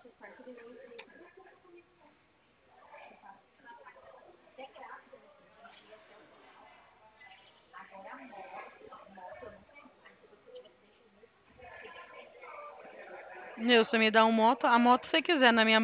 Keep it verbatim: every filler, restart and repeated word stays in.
Nilson, me dá um moto, a moto que você quiser na minha